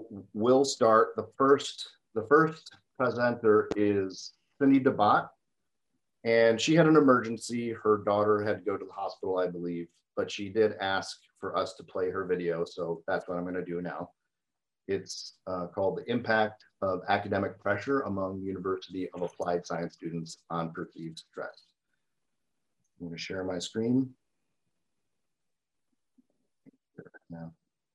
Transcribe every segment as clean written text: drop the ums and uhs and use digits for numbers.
So we'll start. The first presenter is Cindy DeBott, and she had an emergency. Her daughter had to go to the hospital, I believe, but she did ask for us to play her video, so that's what I'm going to do now. It's called The Impact of Academic Pressure Among University of Applied Science Students on Perceived Stress. I'm going to share my screen now.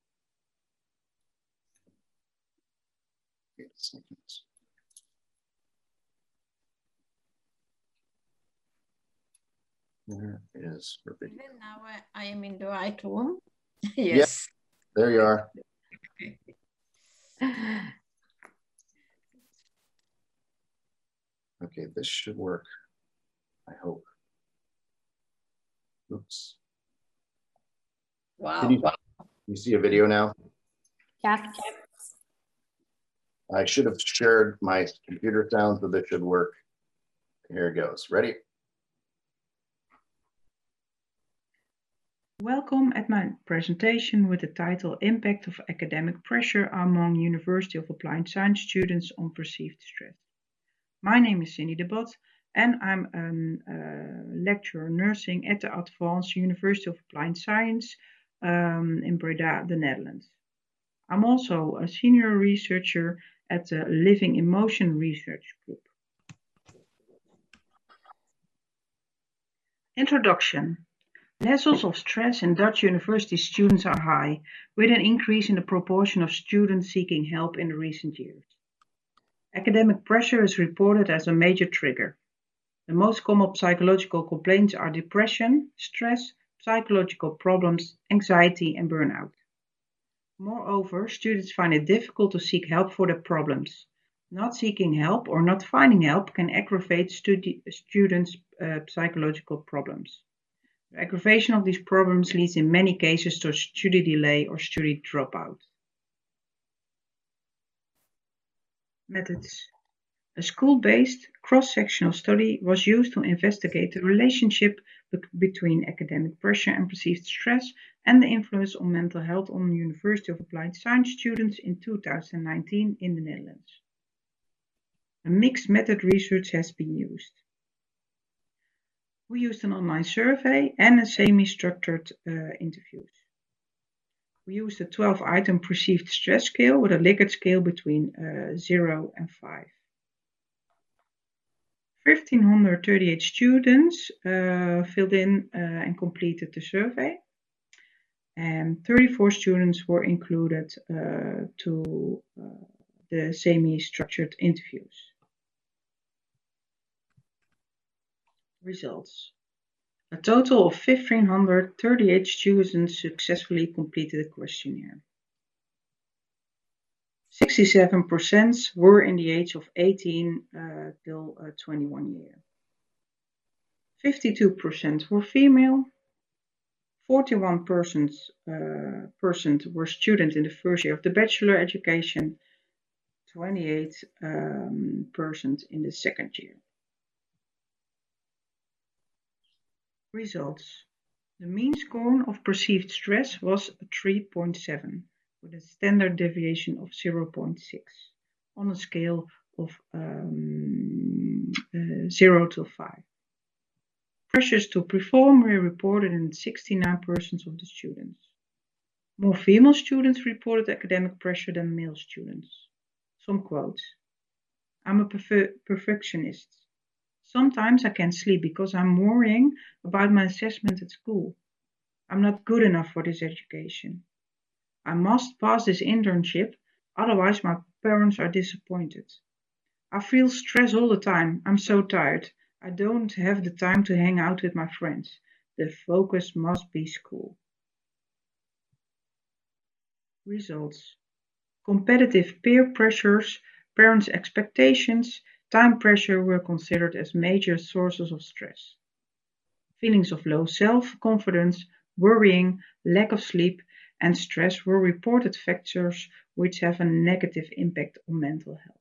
Where is her video? Even now I am in the right room. Yes. Yep, there you are. Okay, this should work. I hope. Oops. Wow. Can you see a video now? Yes. I should have shared my computer sound, so this should work. Here it goes. Ready? Welcome at my presentation with the title Impact of Academic Pressure Among University of Applied Science Students on Perceived Stress. My name is Cindy DeBott and I'm a lecturer nursing at the Advanced University of Applied Science in Breda, the Netherlands. I'm also a senior researcher at the Living Emotion Research Group. Introduction. Levels of stress in Dutch university students are high, with an increase in the proportion of students seeking help in recent years. Academic pressure is reported as a major trigger. The most common psychological complaints are depression, stress, psychological problems, anxiety, and burnout. Moreover, students find it difficult to seek help for their problems. Not seeking help or not finding help can aggravate students' psychological problems. The aggravation of these problems leads in many cases to study delay or study dropout. Methods. A school-based cross-sectional study was used to investigate the relationship between academic pressure and perceived stress and the influence on mental health on University of Applied Science students in 2019 in the Netherlands. A mixed method research has been used. We used an online survey and a semi-structured interviews. We used a 12-item perceived stress scale with a Likert scale between 0 and 5. 1,538 students filled in and completed the survey, and 34 students were included to the semi-structured interviews. Results. A total of 1,538 students successfully completed the questionnaire. 67% were in the age of 18 till 21 years. 52% were female. 41% were students in the first year of the bachelor education. 28% in the second year. Results. The mean score of perceived stress was 3.7, with a standard deviation of 0.6 on a scale of 0 to 5. Pressures to perform were reported in 69% of the students. More female students reported academic pressure than male students. Some quotes. I'm a perfectionist. Sometimes I can't sleep because I'm worrying about my assessment at school. I'm not good enough for this education. I must pass this internship, otherwise my parents are disappointed. I feel stress all the time. I'm so tired. I don't have the time to hang out with my friends. The focus must be school. Results. Competitive peer pressures, parents' expectations, time pressure were considered as major sources of stress. Feelings of low self-confidence, worrying, lack of sleep, and stress were reported factors which have a negative impact on mental health.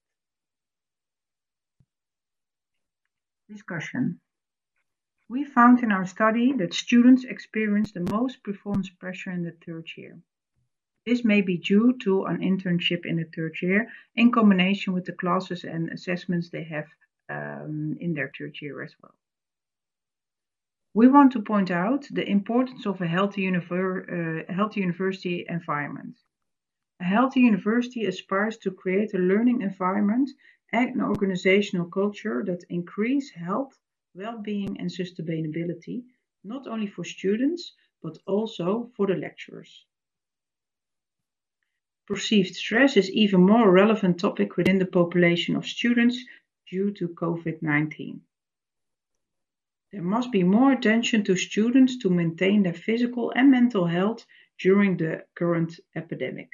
Discussion. We found in our study that students experience the most performance pressure in the third year. This may be due to an internship in the third year in combination with the classes and assessments they have in their third year as well. We want to point out the importance of a healthy university environment. A healthy university aspires to create a learning environment and an organizational culture that increase health, well-being and sustainability, not only for students, but also for the lecturers. Perceived stress is even more relevant topic within the population of students due to COVID-19. There must be more attention to students to maintain their physical and mental health during the current epidemic.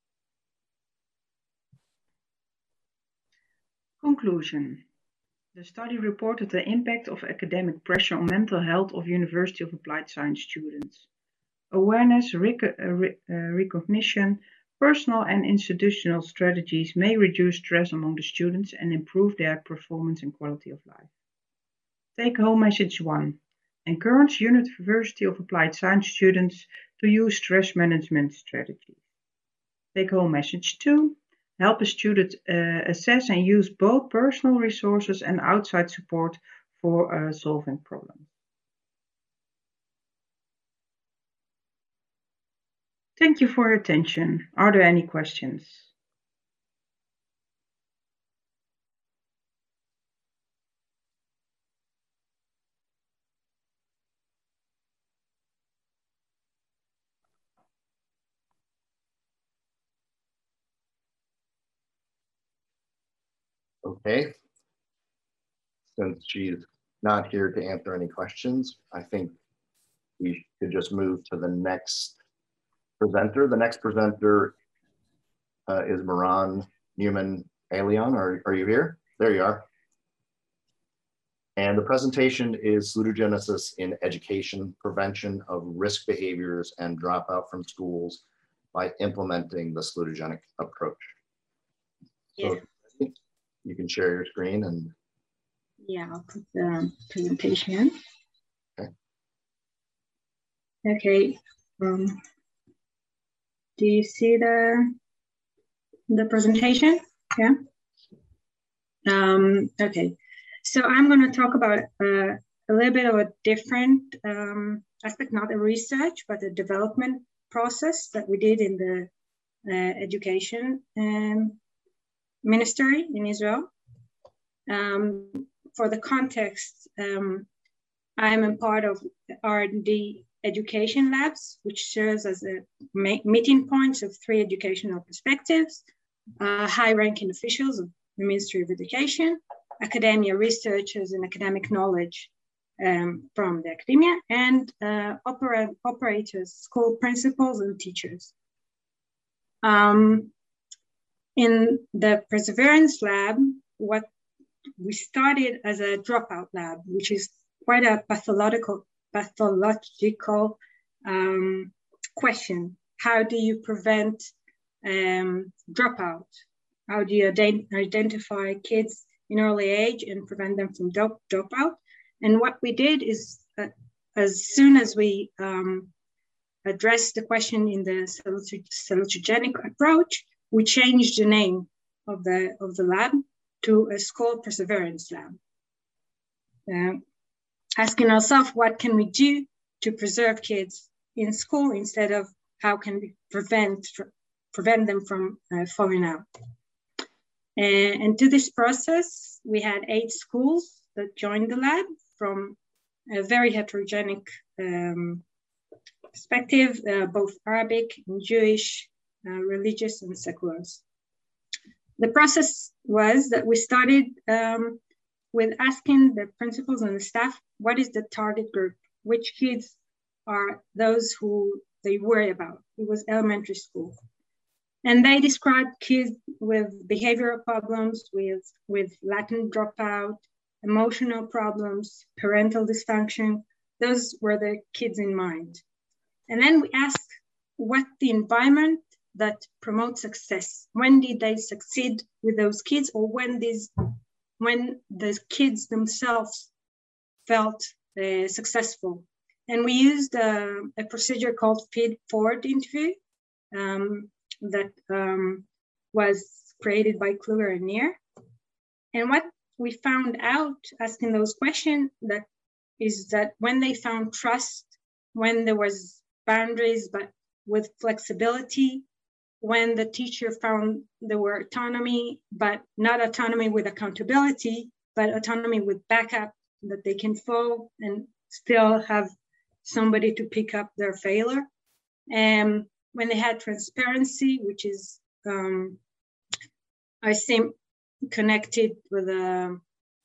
Conclusion. The study reported the impact of academic pressure on mental health of University of Applied Science students. Awareness, recognition, personal and institutional strategies may reduce stress among the students and improve their performance and quality of life. Take-home message 1. Encourage University of Applied Science students to use stress management strategies. Take-home message 2. Help a student assess and use both personal resources and outside support for solving problems. Thank you for your attention. Are there any questions? Okay. Since she's not here to answer any questions, I think we could just move to the next presenter. The next presenter is Moran Newman Alion. Are you here? There you are. And the presentation is Salutogenesis in Education, Prevention of Risk Behaviors and Dropout from Schools by Implementing the Salutogenic Approach. So Yeah. you can share your screen and. Yeah, I'll put the presentation. Okay. Okay. Do you see the presentation? Yeah. Okay. So I'm going to talk about a little bit of a different aspect, not a research, but a development process that we did in the education ministry in Israel. For the context, I'm a part of R&D education labs, which serves as a meeting point of 3 educational perspectives, high-ranking officials of the Ministry of Education, academia researchers and academic knowledge from the academia, and operators, school principals and teachers. In the Perseverance Lab, what we started as a dropout lab, which is quite a pathological question. How do you prevent dropout? How do you identify kids in early age and prevent them from dropout? And what we did is, as soon as we addressed the question in the salutogenic approach, we changed the name of the lab to a school perseverance lab. Asking ourselves, what can we do to preserve kids in school instead of how can we prevent them from falling out? And to this process, we had 8 schools that joined the lab from a very heterogenic perspective, both Arabic and Jewish, religious and seculars. The process was that we started with asking the principals and the staff, what is the target group? Which kids are those who they worry about? It was elementary school. And they described kids with behavioral problems, with latent dropout, emotional problems, parental dysfunction. Those were the kids in mind. And then we asked what the environment that promotes success. When did they succeed with those kids, or when the kids themselves felt successful? And we used a procedure called feed-forward interview, that was created by Kluger and Neer. And what we found out asking those questions is that when they found trust, when there was boundaries, but with flexibility, when the teacher found there were autonomy, but not autonomy with accountability, but autonomy with backup, that they can fall and still have somebody to pick up their failure. And when they had transparency, which is, I think, connected with a,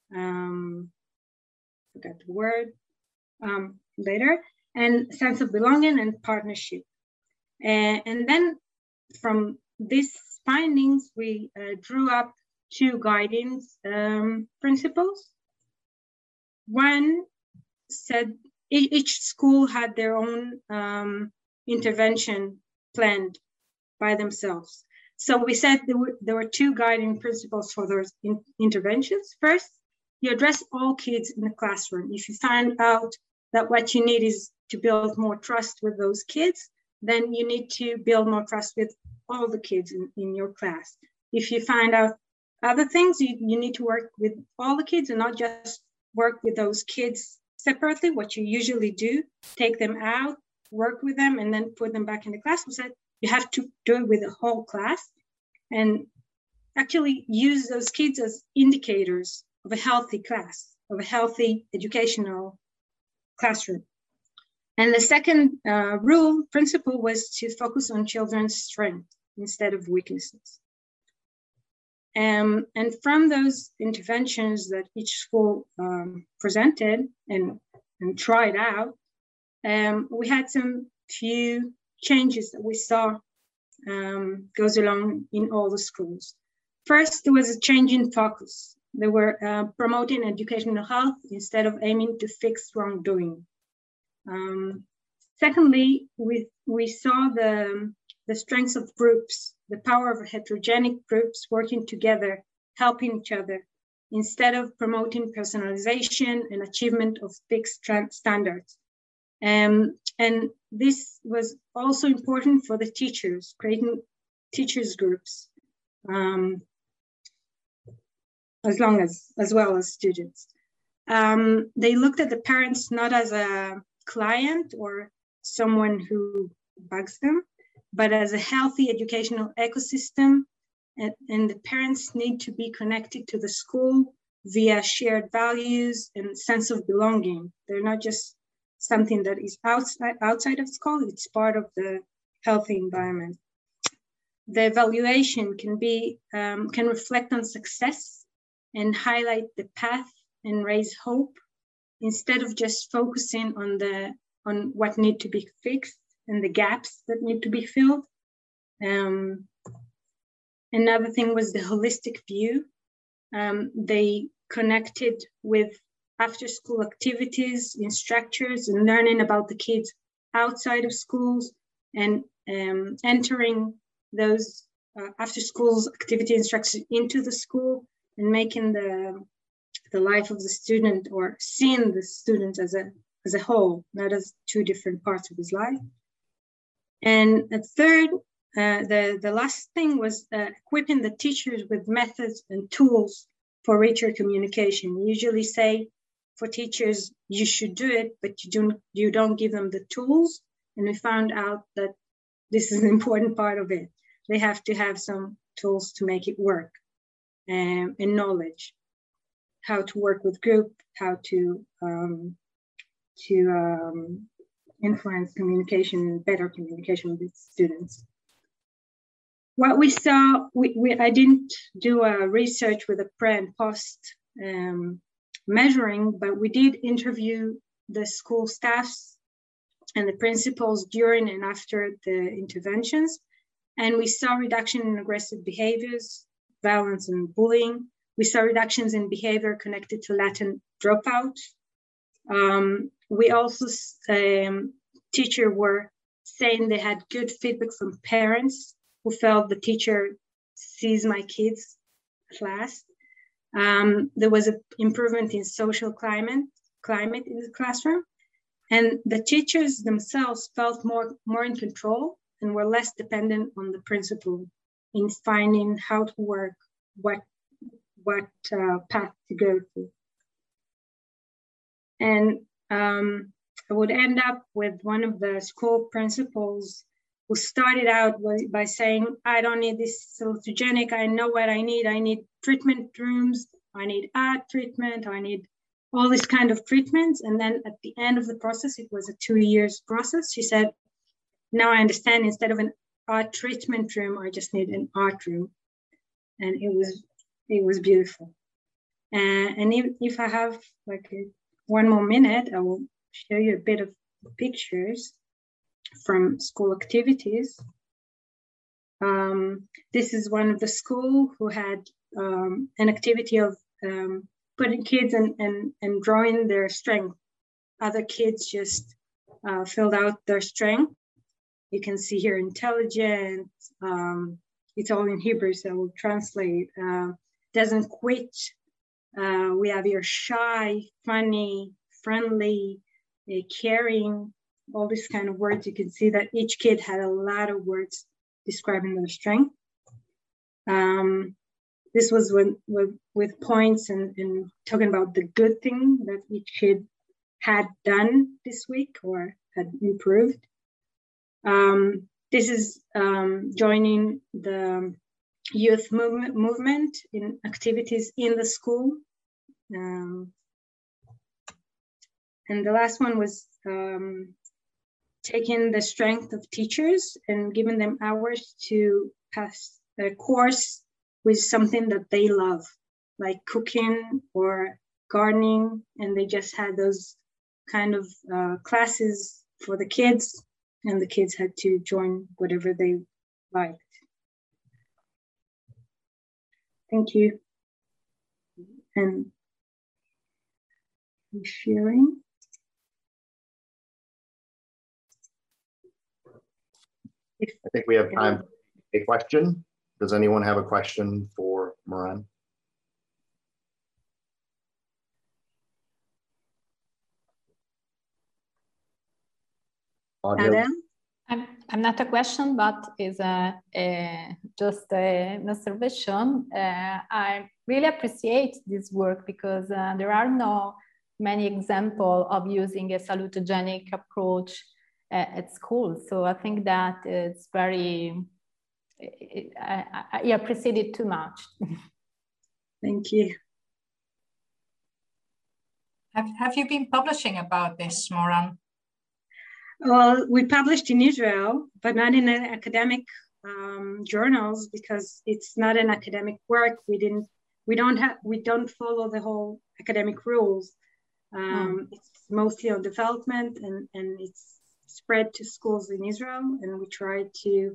forgot the word later, and sense of belonging and partnership. And then from these findings, we drew up 2 guidance principles. One said each school had their own intervention planned by themselves. So we said there were 2 guiding principles for those interventions. First, you address all kids in the classroom. If you find out that what you need is to build more trust with those kids, then you need to build more trust with all the kids in your class. If you find out other things, you need to work with all the kids and not just work with those kids separately, what you usually do, take them out, work with them, and then put them back in the class. We said you have to do it with the whole class and actually use those kids as indicators of a healthy class, of a healthy educational classroom. And the second principle was to focus on children's strengths instead of weaknesses. And from those interventions that each school presented and tried out, we had some few changes that we saw goes along in all the schools. First, there was a change in focus. They were promoting educational health instead of aiming to fix wrongdoing. Secondly, we saw the strengths of groups, the power of heterogenic groups working together, helping each other, instead of promoting personalization and achievement of fixed standards. And this was also important for the teachers, creating teachers groups, as well as students. They looked at the parents not as a client or someone who bugs them, but as a healthy educational ecosystem. And the parents need to be connected to the school via shared values and sense of belonging. They're not just something that is outside of school, it's part of the healthy environment. The evaluation can reflect on success and highlight the path and raise hope instead of just focusing on what need to be fixed and the gaps that need to be filled. Another thing was the holistic view. They connected with after-school activities in structures and learning about the kids outside of schools and entering those after-school activity instructions into the school and making the life of the student, or seeing the student as a whole, not as 2 different parts of his life. And a third, the last thing was equipping the teachers with methods and tools for richer communication. We usually say for teachers, you should do it, but you don't give them the tools. And we found out that this is an important part of it. They have to have some tools to make it work, and knowledge, how to work with group, how to influence communication, better communication with students. What we saw, I didn't do a research with a pre and post measuring, but we did interview the school staffs and the principals during and after the interventions. And we saw reduction in aggressive behaviors, violence and bullying. We saw reductions in behavior connected to Latin dropout. We also, teachers were saying they had good feedback from parents who felt the teacher sees my kids class. There was an improvement in social climate in the classroom, and the teachers themselves felt more in control and were less dependent on the principal in finding how to work, what path to go through. And I would end up with one of the school principals who started out by saying, I don't need this salutogenic, I know what I need treatment rooms, I need art treatment, I need all this kind of treatments. And then at the end of the process, it was a 2 years process. She said, now I understand, instead of an art treatment room, I just need an art room. And it was beautiful. And if I have like one more minute, I will show you a bit of pictures from school activities. This is one of the school who had an activity of putting kids and drawing their strength. Other kids just filled out their strength. You can see here intelligent. It's all in Hebrew, so I will translate. Doesn't quit. We have here shy, funny, friendly, caring, all these kind of words. You can see that each kid had a lot of words describing their strength. This was with points and talking about the good thing that each kid had done this week or had improved. This is joining the youth movement in activities in the school. And the last one was taking the strength of teachers and giving them hours to pass a course with something that they love, like cooking or gardening. And they just had those kind of classes for the kids, and the kids had to join whatever they liked. Thank you. And I'm sharing. I think we have time for a question. Does anyone have a question for Moran? Adam? I'm not a question, but is just an observation. I really appreciate this work because there are no many examples of using a salutogenic approach at school. So I think that it's very, I appreciate it too much. Thank you. Have you been publishing about this, Moran? Well, we published in Israel, but not in an academic journals because it's not an academic work. We don't follow the whole academic rules. It's mostly on development, and it's spread to schools in Israel, and we try to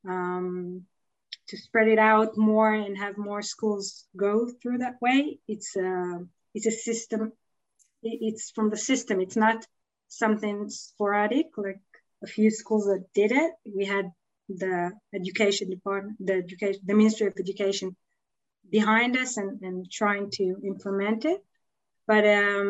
spread it out more and have more schools go through that way. It's a system. It's from the system. It's not something sporadic, like a few schools that did it. We had the education department, the Ministry of Education behind us and trying to implement it. But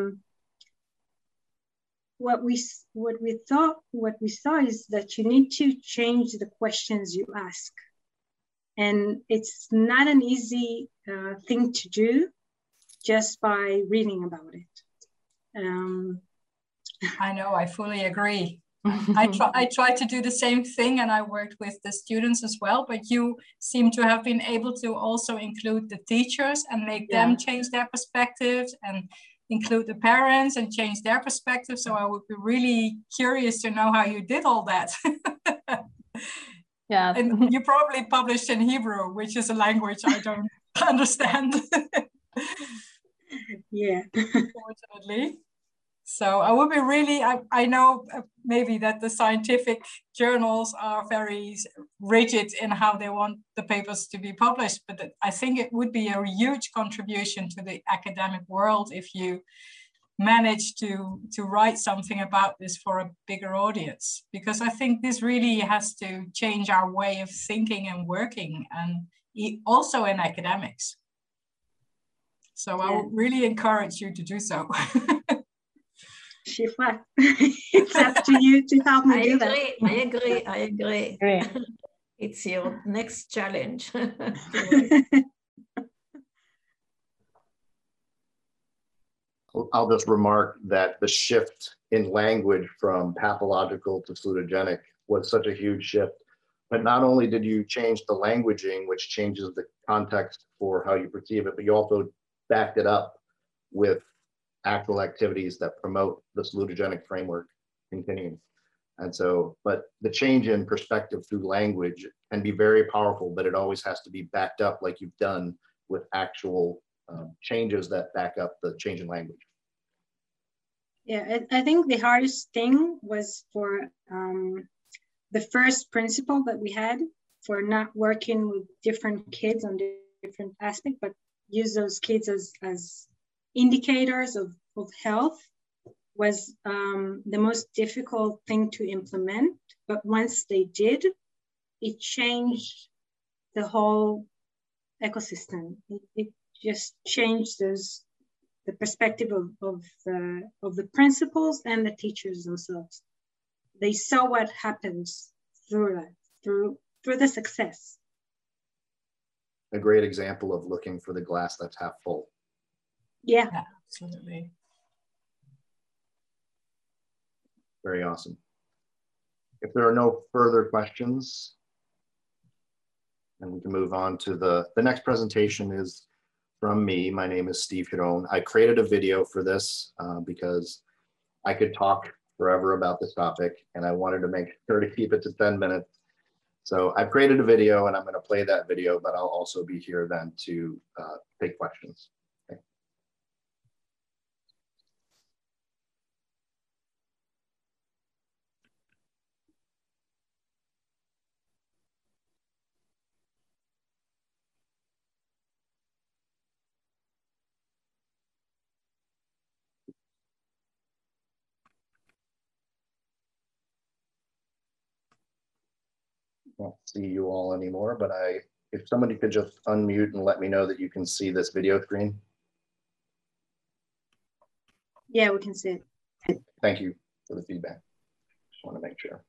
what we saw is that you need to change the questions you ask. And it's not an easy thing to do just by reading about it. I know, I fully agree. I try to do the same thing, and I worked with the students as well, but you seem to have been able to also include the teachers and make them change their perspectives, and include the parents and change their perspective. So I would be really curious to know how you did all that. Yeah. And you probably published in Hebrew, which is a language I don't understand. Yeah. Unfortunately. So I would be really, I know maybe that the scientific journals are very rigid in how they want the papers to be published, but I think it would be a huge contribution to the academic world if you manage to write something about this for a bigger audience, because I think this really has to change our way of thinking and working, and also in academics. So I would really encourage you to do so. Shifa, it's up to you to help me do that. I agree. Great. It's your next challenge. I'll just remark that the shift in language from pathological to salutogenic was such a huge shift. But not only did you change the languaging, which changes the context for how you perceive it, but you also backed it up with actual activities that promote the salutogenic framework continuing. And so, but the change in perspective through language can be very powerful, but it always has to be backed up like you've done with actual changes that back up the change in language. Yeah, I think the hardest thing was for the first principle that we had for not working with different kids on different aspects, but use those kids as indicators of health was the most difficult thing to implement. But once they did, it changed the whole ecosystem. It just changed the perspective of the principals and the teachers themselves. They saw what happens through that, through the success. A great example of looking for the glass that's half full. Yeah, absolutely. Very awesome. If there are no further questions, then we can move on to the next presentation is from me. My name is Steve Giron. I created a video for this because I could talk forever about this topic and I wanted to make sure to keep it to 10 minutes. So I've created a video and I'm going to play that video, but I'll also be here then to take questions. Okay. I don't see you all anymore, but if somebody could just unmute and let me know that you can see this video screen. Yeah, we can see it. Thank you for the feedback. Just want to make sure.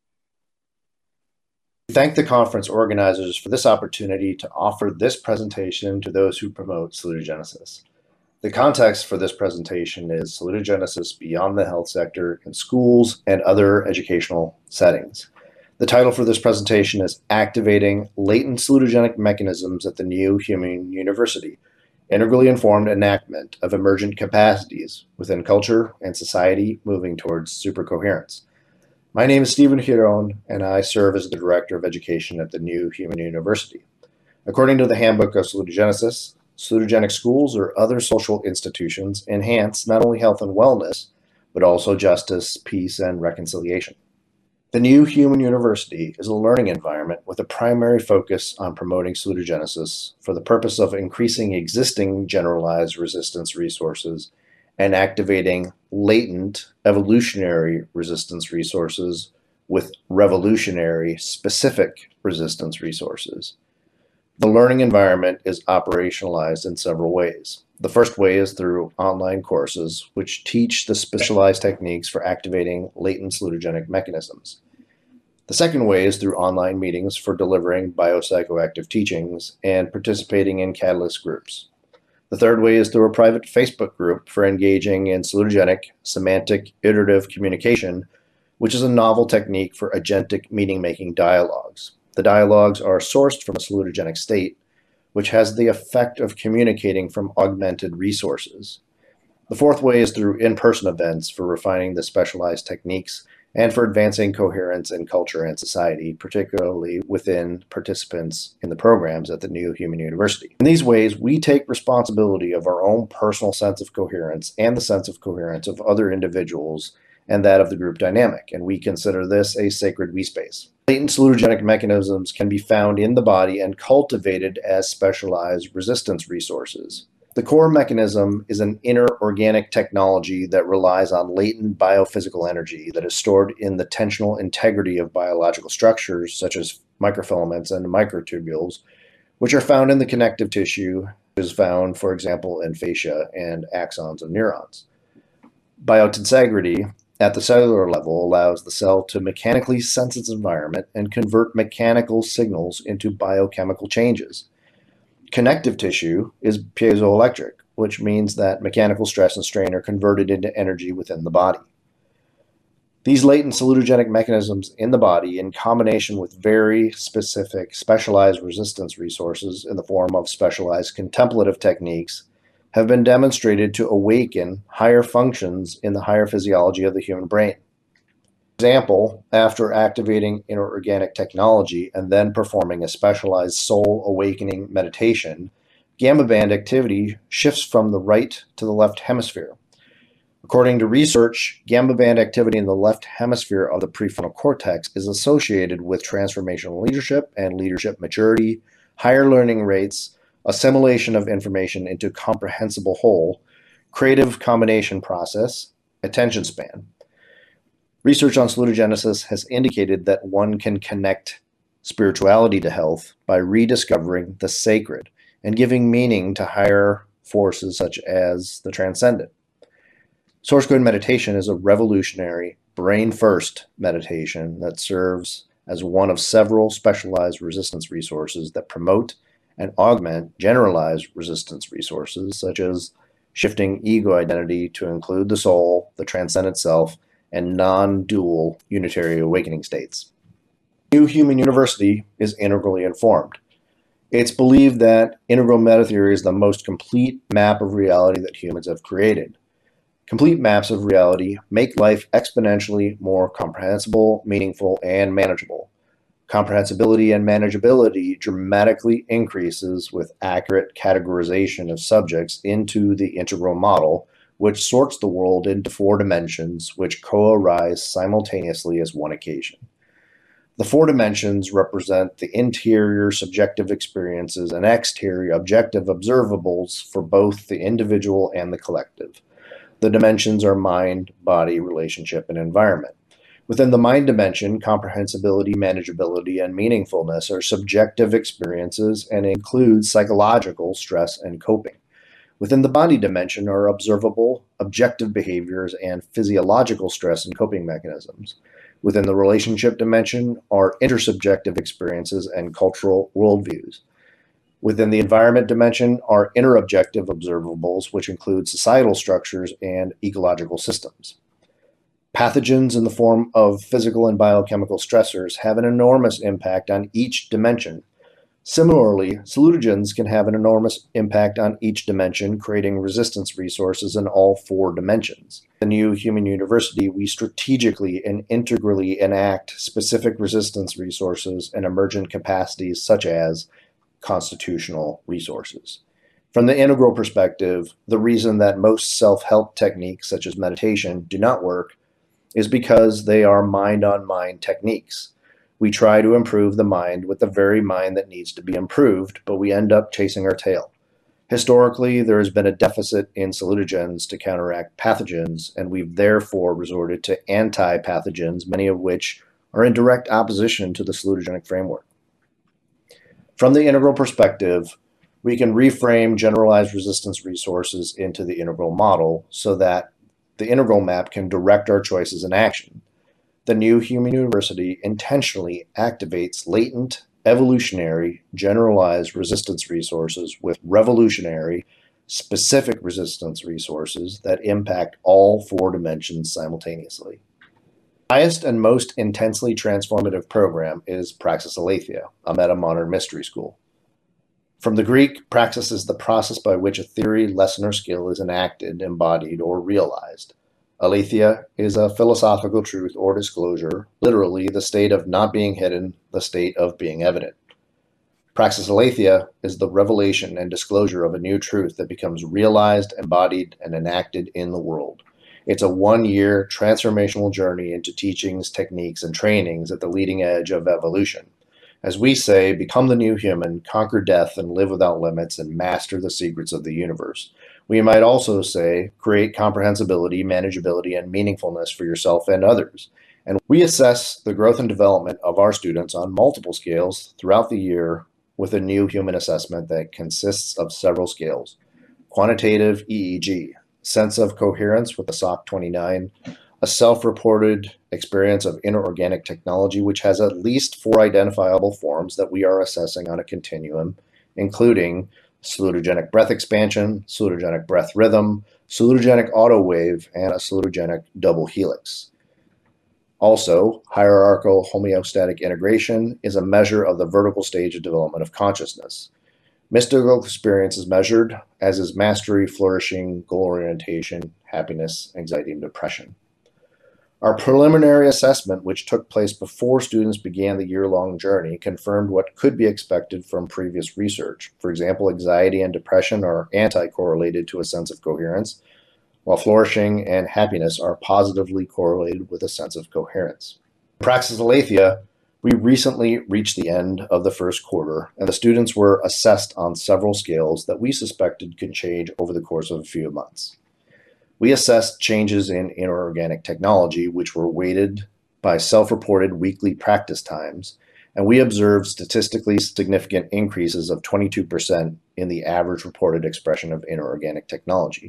We thank the conference organizers for this opportunity to offer this presentation to those who promote salutogenesis. The context for this presentation is salutogenesis beyond the health sector in schools and other educational settings. The title for this presentation is Activating Latent Salutogenic Mechanisms at the New Human University, Integrally Informed Enactment of Emergent Capacities Within Culture and Society Moving Towards Supercoherence. My name is Stephen Giron, and I serve as the Director of Education at the New Human University. According to the Handbook of Salutogenesis, salutogenic schools or other social institutions enhance not only health and wellness, but also justice, peace, and reconciliation. The New Human University is a learning environment with a primary focus on promoting salutogenesis for the purpose of increasing existing generalized resistance resources and activating latent evolutionary resistance resources with revolutionary specific resistance resources. The learning environment is operationalized in several ways. The first way is through online courses, which teach the specialized techniques for activating latent salutogenic mechanisms. The second way is through online meetings for delivering biopsychoactive teachings and participating in catalyst groups. The third way is through a private Facebook group for engaging in salutogenic, semantic, iterative communication, which is a novel technique for agentic meaning-making dialogues. The dialogues are sourced from a salutogenic state, which has the effect of communicating from augmented resources. The fourth way is through in-person events for refining the specialized techniques and for advancing coherence in culture and society, particularly within participants in the programs at the New Human University. In these ways, we take responsibility of our own personal sense of coherence and the sense of coherence of other individuals and that of the group dynamic, and we consider this a sacred we space. Latent salutogenic mechanisms can be found in the body and cultivated as specialized resistance resources. The core mechanism is an inner organic technology that relies on latent biophysical energy that is stored in the tensional integrity of biological structures such as microfilaments and microtubules, which are found in the connective tissue, is found, for example, in fascia and axons of neurons. Biotensegrity at the cellular level allows the cell to mechanically sense its environment and convert mechanical signals into biochemical changes. Connective tissue is piezoelectric, which means that mechanical stress and strain are converted into energy within the body. These latent salutogenic mechanisms in the body, in combination with very specific specialized resistance resources in the form of specialized contemplative techniques, have been demonstrated to awaken higher functions in the higher physiology of the human brain. For example, after activating inorganic technology and then performing a specialized soul awakening meditation, gamma band activity shifts from the right to the left hemisphere. According to research, gamma band activity in the left hemisphere of the prefrontal cortex is associated with transformational leadership and leadership maturity, higher learning rates, assimilation of information into comprehensible whole, creative combination process, attention span. Research on salutogenesis has indicated that one can connect spirituality to health by rediscovering the sacred and giving meaning to higher forces such as the transcendent. Source code meditation is a revolutionary, brain-first meditation that serves as one of several specialized resistance resources that promote and augment generalized resistance resources, such as shifting ego identity to include the soul, the transcendent self, and non-dual unitary awakening states. New Human University is integrally informed. It's believed that integral meta theory is the most complete map of reality that humans have created. Complete maps of reality make life exponentially more comprehensible, meaningful, and manageable. Comprehensibility and manageability dramatically increases with accurate categorization of subjects into the integral model, which sorts the world into 4 dimensions, which co-arise simultaneously as one occasion. The 4 dimensions represent the interior subjective experiences and exterior objective observables for both the individual and the collective. The dimensions are mind, body, relationship, and environment. Within the mind dimension, comprehensibility, manageability, and meaningfulness are subjective experiences and include psychological stress and coping. Within the body dimension are observable, objective behaviors and physiological stress and coping mechanisms. Within the relationship dimension are intersubjective experiences and cultural worldviews. Within the environment dimension are interobjective observables, which include societal structures and ecological systems. Pathogens in the form of physical and biochemical stressors have an enormous impact on each dimension. Similarly, salutogens can have an enormous impact on each dimension, creating resistance resources in all 4 dimensions. At the New Human University, we strategically and integrally enact specific resistance resources and emergent capacities such as constitutional resources. From the integral perspective, the reason that most self-help techniques such as meditation do not work is because they are mind-on-mind techniques. We try to improve the mind with the very mind that needs to be improved, but we end up chasing our tail. Historically, there has been a deficit in salutogens to counteract pathogens, and we've therefore resorted to anti-pathogens, many of which are in direct opposition to the salutogenic framework. From the integral perspective, we can reframe generalized resistance resources into the integral model so that the integral map can direct our choices and action. The New Human University intentionally activates latent, evolutionary, generalized resistance resources with revolutionary, specific resistance resources that impact all 4 dimensions simultaneously. The highest and most intensely transformative program is Praxis Aletheia, a meta-modern mystery school. From the Greek, praxis is the process by which a theory, lesson, or skill is enacted, embodied, or realized. Aletheia is a philosophical truth or disclosure, literally the state of not being hidden, the state of being evident. Praxis Aletheia is the revelation and disclosure of a new truth that becomes realized, embodied, and enacted in the world. It's a 1-year transformational journey into teachings, techniques, and trainings at the leading edge of evolution. As we say, become the new human, conquer death, and live without limits, and master the secrets of the universe. We might also say, create comprehensibility, manageability, and meaningfulness for yourself and others. And we assess the growth and development of our students on multiple scales throughout the year with a new human assessment that consists of several scales. Quantitative EEG, sense of coherence with the SOC 29, a self-reported experience of inorganic technology, which has at least 4 identifiable forms that we are assessing on a continuum, including salutogenic breath expansion, salutogenic breath rhythm, salutogenic auto wave, and a salutogenic double helix. Also, hierarchical homeostatic integration is a measure of the vertical stage of development of consciousness. Mystical experience is measured, as is mastery, flourishing, goal orientation, happiness, anxiety, and depression. Our preliminary assessment, which took place before students began the year-long journey, confirmed what could be expected from previous research. For example, anxiety and depression are anti-correlated to a sense of coherence, while flourishing and happiness are positively correlated with a sense of coherence. In Praxis Aletheia, we recently reached the end of the first quarter, and the students were assessed on several scales that we suspected could change over the course of a few months. We assessed changes in inorganic technology, which were weighted by self-reported weekly practice times, and we observed statistically significant increases of 22% in the average reported expression of inorganic technology.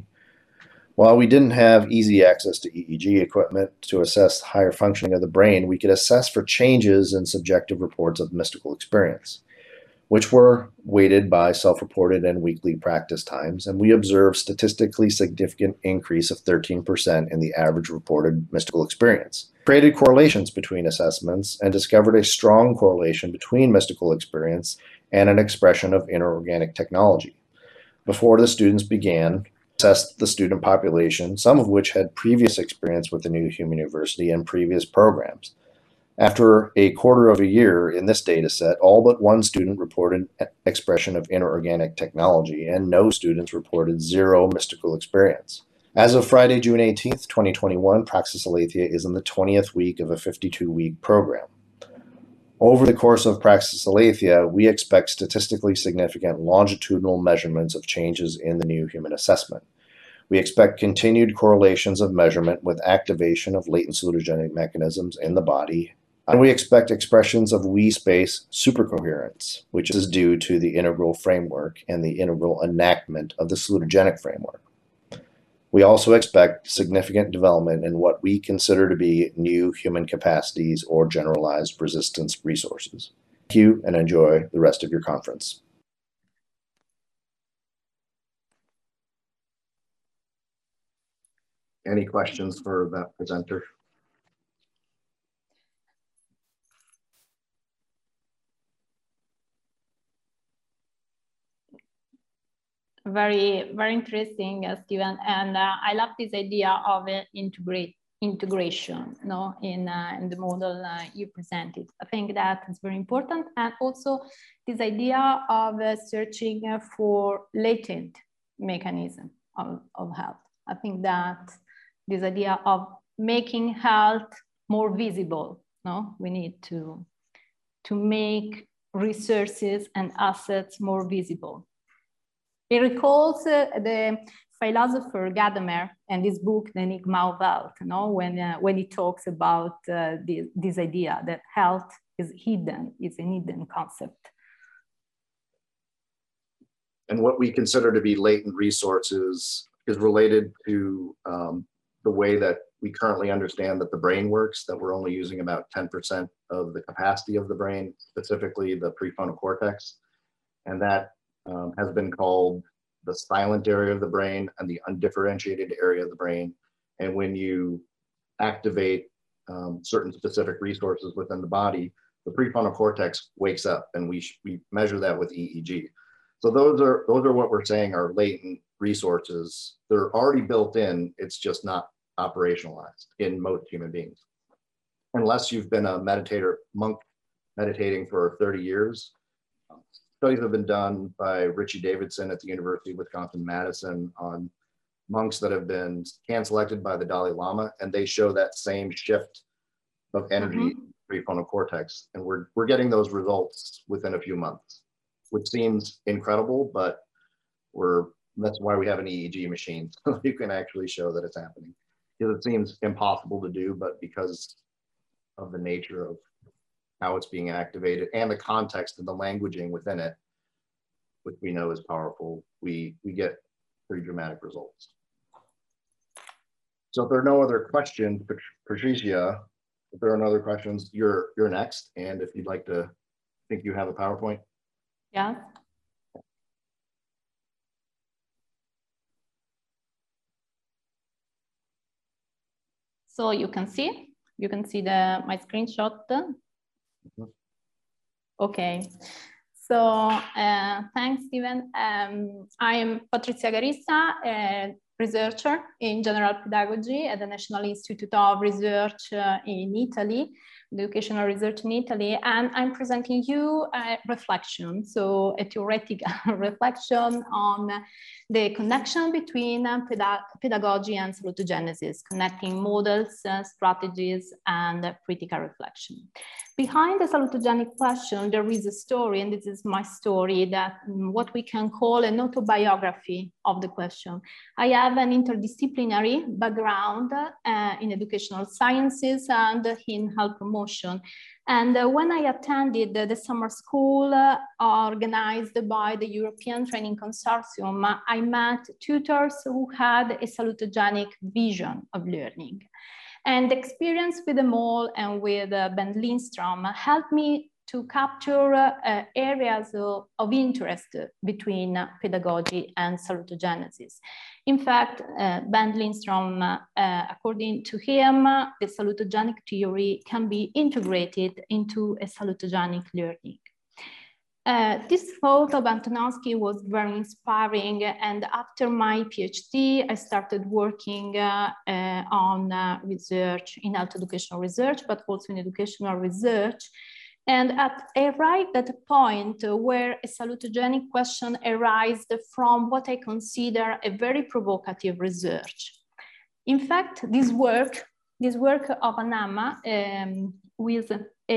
While we didn't have easy access to EEG equipment to assess higher functioning of the brain, we could assess for changes in subjective reports of mystical experience, which were weighted by self-reported and weekly practice times, and we observed statistically significant increase of 13% in the average reported mystical experience. Created correlations between assessments and discovered a strong correlation between mystical experience and an expression of inorganic technology. Before the students began, assessed the student population, some of which had previous experience with the New Human University and previous programs. After a quarter of a year in this data set, all but 1 student reported expression of inorganic technology, and no students reported 0 mystical experience. As of Friday, June 18th, 2021, Praxis Aletheia is in the 20th week of a 52-week program. Over the course of Praxis Aletheia, we expect statistically significant longitudinal measurements of changes in the New Human Assessment. We expect continued correlations of measurement with activation of latent salutogenic mechanisms in the body, and we expect expressions of we-space supercoherence, which is due to the integral framework and the integral enactment of the salutogenic framework. We also expect significant development in what we consider to be new human capacities or generalized resistance resources. Thank you and enjoy the rest of your conference. Any questions for that presenter? Very, very interesting, Stephen. And I love this idea of integration, in the model you presented. I think that is very important. And also this idea of searching for latent mechanism of health. I think that this idea of making health more visible, we need to make resources and assets more visible. It recalls the philosopher Gadamer and his book, The Enigma of Health, when he talks about this idea that health is hidden, it's an hidden concept. And what we consider to be latent resources is related to the way that we currently understand that the brain works, that we're only using about 10% of the capacity of the brain, specifically the prefrontal cortex. And that has been called the silent area of the brain and the undifferentiated area of the brain. And when you activate certain specific resources within the body, the prefrontal cortex wakes up, and we measure that with EEG. So those are what we're saying are latent resources. They're already built in, it's just not operationalized in most human beings. Unless you've been a monk meditating for 30 years, studies have been done by Richie Davidson at the University of Wisconsin-Madison on monks that have been hand-selected by the Dalai Lama, and they show that same shift of energy in the prefrontal cortex. And we're getting those results within a few months, which seems incredible, but that's why we have an EEG machine, so you can actually show that it's happening. Because it seems impossible to do, but because of the nature of how it's being activated and the context and the languaging within it, which we know is powerful, we get pretty dramatic results. So if there are no other questions, Patricia, if there are no other questions, you're next. And if you'd like to, I think you have a PowerPoint. Yeah. So you can see my screenshot. Mm-hmm. Okay. So thanks, Steven. I am Patrizia Garissa, a researcher in general pedagogy at the National Institute of Research in Italy, the Educational Research in Italy, and I'm presenting you a reflection, so a theoretical reflection on the connection between pedagogy and salutogenesis, connecting models, strategies, and critical reflection. Behind the salutogenic question, there is a story, and this is my story, that what we can call an autobiography of the question. I have an interdisciplinary background in educational sciences and in health promotion. And when I attended the summer school organized by the European Training Consortium, I met tutors who had a salutogenic vision of learning. And the experience with them all and with Ben Lindstrom helped me to capture areas of interest between pedagogy and salutogenesis. In fact, Ben Lindstrom, according to him, the salutogenic theory can be integrated into a salutogenic learning. This thought of Antonovsky was very inspiring, and after my PhD, I started working on research in health educational research, but also in educational research. And I arrived at a point where a salutogenic question arose from what I consider a very provocative research. In fact, this work of Anama with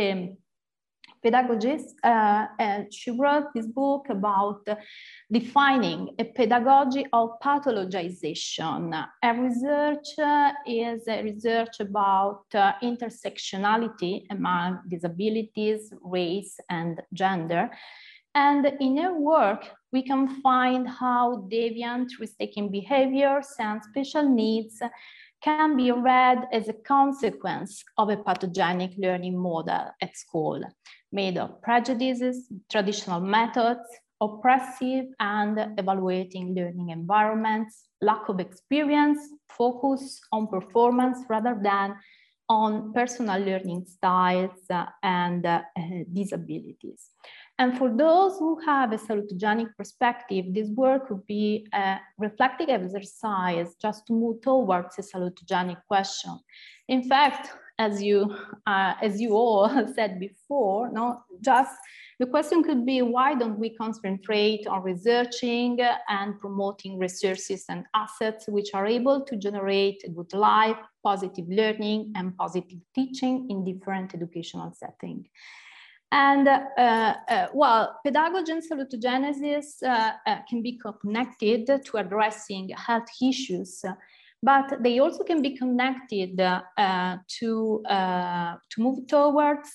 pedagogist, and she wrote this book about defining a pedagogy of pathologization. A research is a research about intersectionality among disabilities, race, and gender. And in her work, we can find how deviant, risk-taking behaviors and special needs can be read as a consequence of a pathogenic learning model at school, made of prejudices, traditional methods, oppressive and evaluating learning environments, lack of experience, focus on performance rather than on personal learning styles and disabilities. And for those who have a salutogenic perspective, this work would be a reflective exercise just to move towards a salutogenic question. In fact, as you all said before, the question could be, why don't we concentrate on researching and promoting resources and assets which are able to generate a good life, positive learning, and positive teaching in different educational settings? And well, pedagogy and salutogenesis can be connected to addressing health issues, but they also can be connected to move towards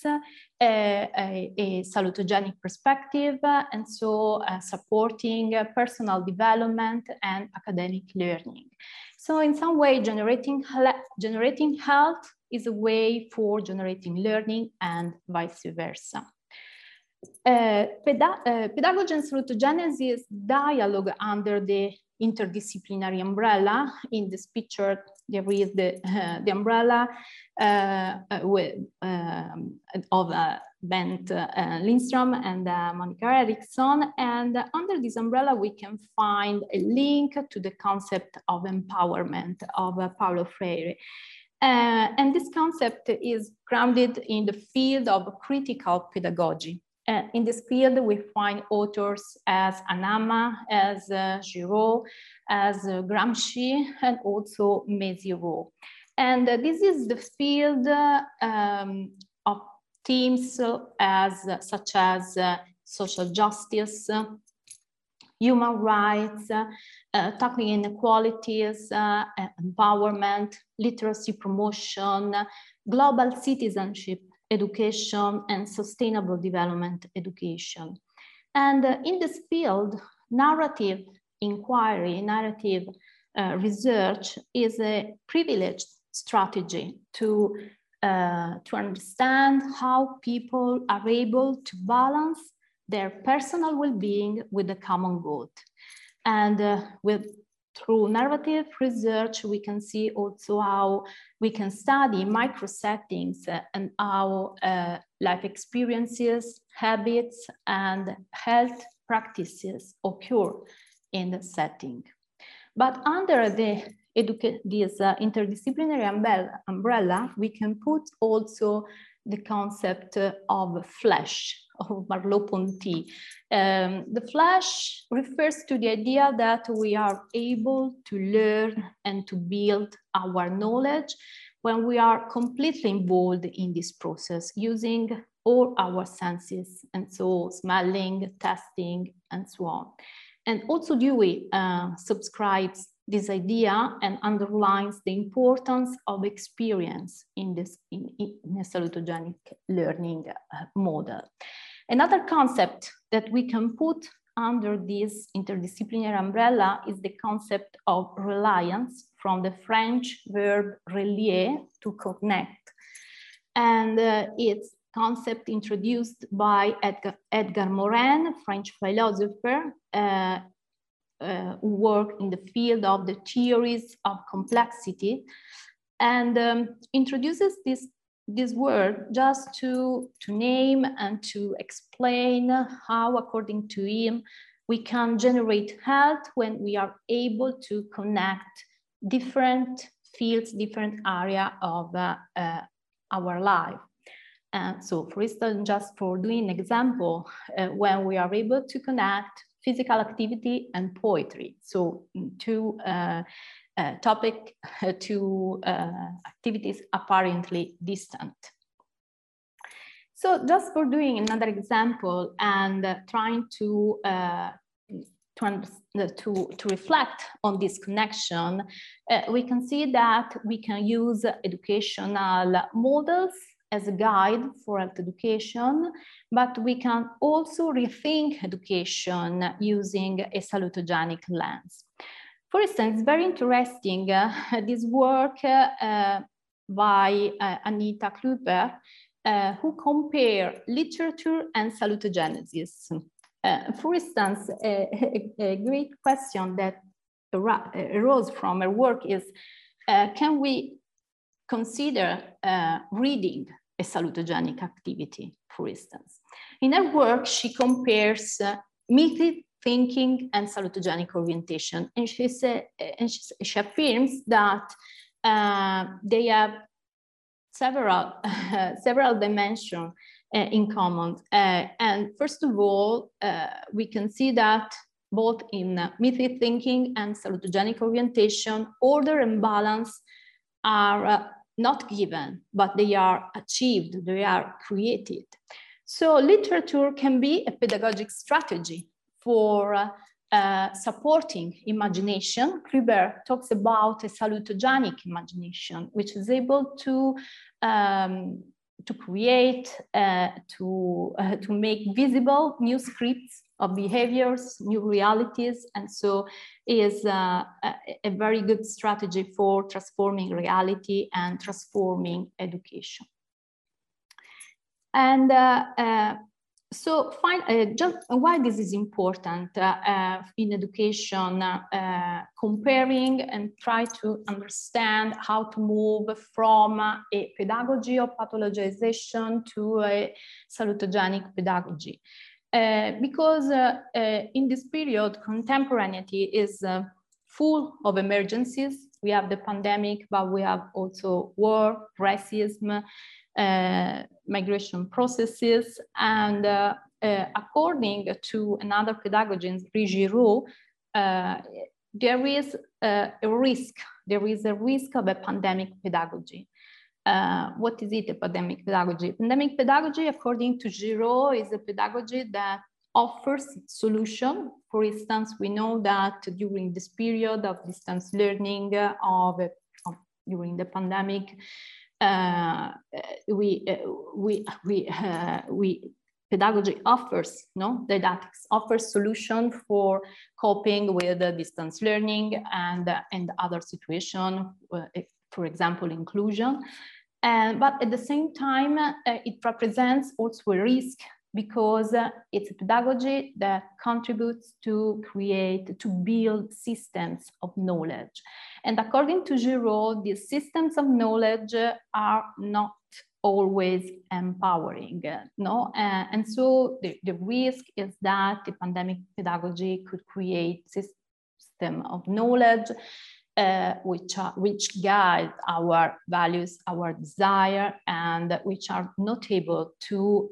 a salutogenic perspective, and so supporting personal development and academic learning. So in some way, generating health is a way for generating learning and vice versa. Pedagogy and salutogenesis dialogue under the interdisciplinary umbrella. In this picture, there is the umbrella of Bent Lindstrom and Monica Eriksson. And under this umbrella, we can find a link to the concept of empowerment of Paulo Freire. And this concept is grounded in the field of critical pedagogy. In this field, we find authors as Anama, as Giraud, as Gramsci, and also Méziroux. And this is the field of themes such as social justice, human rights, tackling inequalities, empowerment, literacy promotion, global citizenship education, and sustainable development education. And in this field, narrative inquiry, narrative research is a privileged strategy to understand how people are able to balance their personal well-being with the common good. And through narrative research, we can see also how we can study micro settings and how life experiences, habits, and health practices occur in the setting. But under this interdisciplinary umbrella, we can put also the concept of flash, of Merleau-Ponty. The flash refers to the idea that we are able to learn and to build our knowledge when we are completely involved in this process, using all our senses, and so smelling, tasting, and so on. And also Dewey subscribes this idea and underlines the importance of experience in a salutogenic learning model. Another concept that we can put under this interdisciplinary umbrella is the concept of reliance, from the French verb relier, to connect. And it's concept introduced by Edgar Morin, French philosopher, who worked in the field of the theories of complexity, and introduces this word just to name and to explain how, according to him, we can generate health when we are able to connect different fields, different areas of our life. So, for instance, just for doing an example, when we are able to connect physical activity and poetry, so two activities apparently distant. So, just for doing another example and trying to reflect on this connection, we can see that we can use educational models as a guide for health education, but we can also rethink education using a salutogenic lens. For instance, very interesting, this work by Anita Kluber, who compare literature and salutogenesis. For instance, a great question that arose from her work is, can we consider reading a salutogenic activity, for instance? In her work, she compares mythic thinking and salutogenic orientation, and she affirms that they have several dimensions in common. And first of all, we can see that both in mythic thinking and salutogenic orientation, order and balance are not given, but they are achieved, they are created. So literature can be a pedagogic strategy for supporting imagination. Kluber talks about a salutogenic imagination, which is able to create, to make visible new scripts of behaviors, new realities, and so is a very good strategy for transforming reality and transforming education. And so just why this is important in education, comparing and try to understand how to move from a pedagogy of pathologization to a salutogenic pedagogy. Because in this period, contemporaneity is full of emergencies. We have the pandemic, but we have also war, racism, migration processes, and according to another pedagogist, Giraud, there is a risk. There is a risk of a pandemic pedagogy. What is it, a pandemic pedagogy? Pandemic pedagogy, according to Giraud, is a pedagogy that offers solution. For instance, we know that during this period of distance learning, during the pandemic, we pedagogy offers, didactics offers solution for coping with distance learning and other situations, for example, inclusion. But at the same time, it represents also a risk, because it's a pedagogy that contributes to build systems of knowledge. And according to Giraud, these systems of knowledge are not always empowering, and so the risk is that the pandemic pedagogy could create system of knowledge which guide our values, our desire, and which are not able to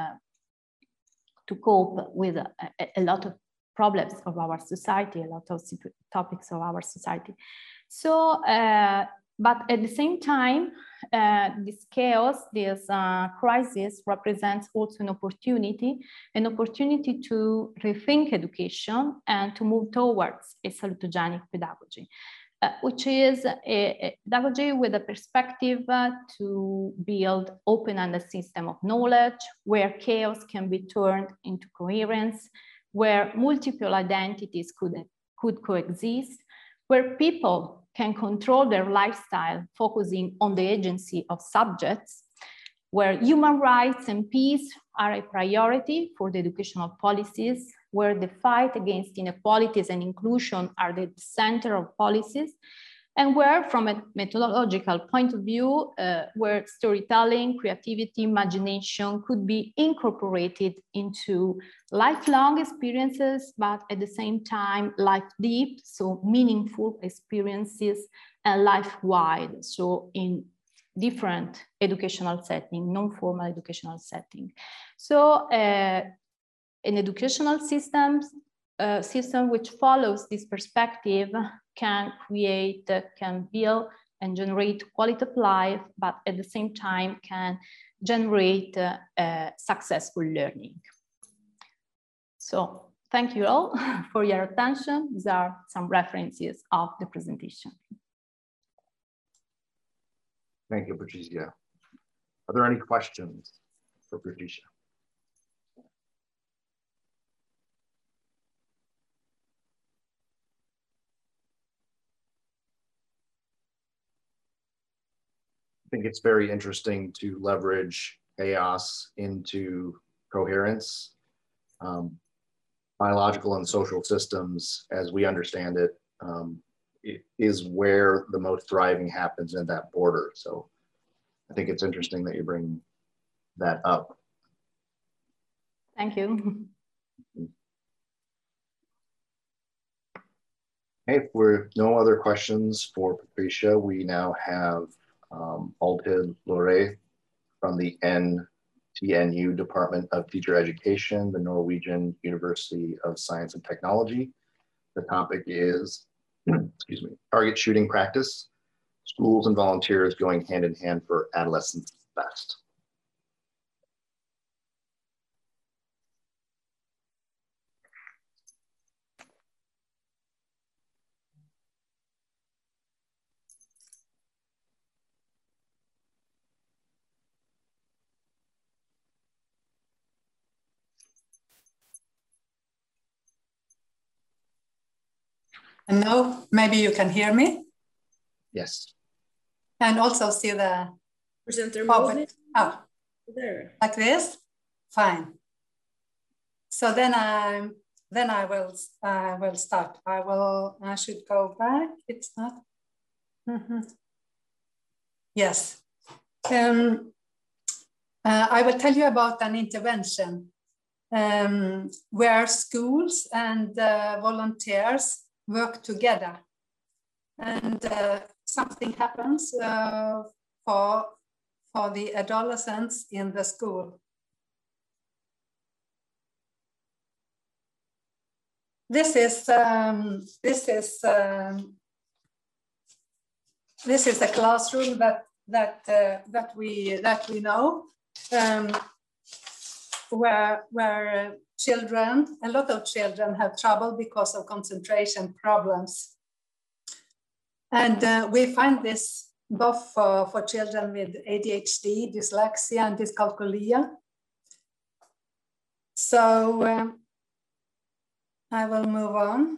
cope with a lot of problems of our society, a lot of topics of our society. So, but at the same time, this chaos, this crisis represents also an opportunity to rethink education and to move towards a salutogenic pedagogy, which is a pedagogy with a perspective to build open-ended system of knowledge, where chaos can be turned into coherence, where multiple identities could coexist, where people can control their lifestyle, focusing on the agency of subjects, where human rights and peace are a priority for the educational policies, where the fight against inequalities and inclusion are the center of policies, and where, from a methodological point of view, where storytelling, creativity, imagination could be incorporated into lifelong experiences, but at the same time, life deep, so meaningful experiences, and life-wide, so in different educational setting, non-formal educational setting. So an educational system which follows this perspective can create, can build and generate quality of life, but at the same time can generate successful learning. So thank you all for your attention. These are some references of the presentation. Thank you, Patricia. Are there any questions for Patricia? I think it's very interesting to leverage chaos into coherence. Biological and social systems, as we understand it, it is where the most thriving happens in that border. So I think it's interesting that you bring that up. Thank you. Okay, if we're no other questions for Patricia, we now have Aldhid Lore from the NTNU Department of Teacher Education, the Norwegian University of Science and Technology. The topic is, excuse me, target shooting practice, schools and volunteers going hand in hand for adolescents best. And now maybe you can hear me? Yes. And also see the Presenter mode. Oh, there. like this? Fine. So then I will start. I should go back. It's not. Yes. I will tell you about an intervention where schools and volunteers work together, and something happens for the adolescents in the school. This is a classroom that we know, where children, a lot of children have trouble because of concentration problems. And we find this both for children with ADHD, dyslexia, and dyscalculia. So I will move on.